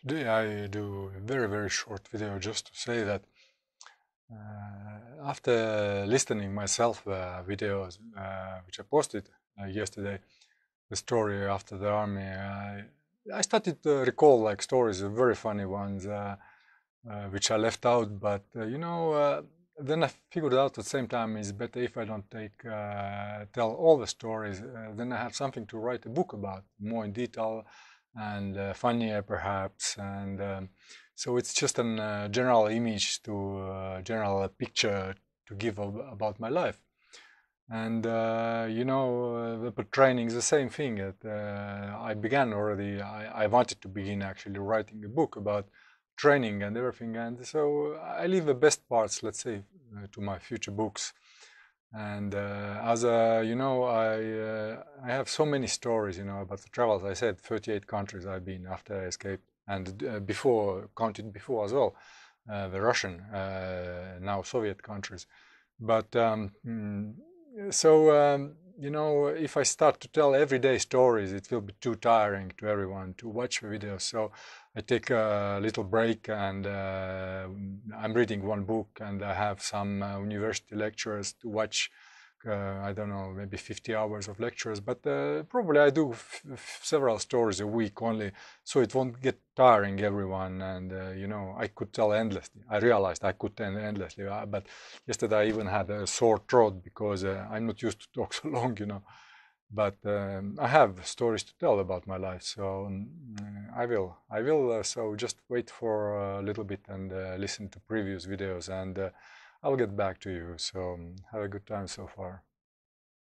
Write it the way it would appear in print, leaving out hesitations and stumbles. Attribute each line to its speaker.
Speaker 1: Today I do a very short video just to say that after listening myself videos which I posted yesterday, the story after the army, I started to recall like stories, very funny ones which I left out. But then I figured out at the same time it's better if I don't tell all the stories. Then I have something to write a book about more in detail and funnier perhaps. And so it's just a general image to general picture to give about my life. And the training is the same thing. I began already. I wanted to begin actually writing a book about training and everything. And so I leave the best parts, let's say, to my future books. And as I have so many stories, about the travels. I said 38 countries I've been after I escaped, and before counted before as well, the Russian, now Soviet countries. But if I start to tell everyday stories, it will be too tiring to everyone to watch the videos. So I take a little break, and I'm reading one book, and I have some university lecturers to watch. I don't know, maybe 50 hours of lectures, but probably I do several stories a week only, so it won't get tiring everyone. And I could tell endlessly. I realized I could tell endlessly, but yesterday I even had a sore throat because I'm not used to talk so long. But I have stories to tell about my life, so I will. So just wait for a little bit and listen to previous videos, and I'll get back to you. So have a good time so far.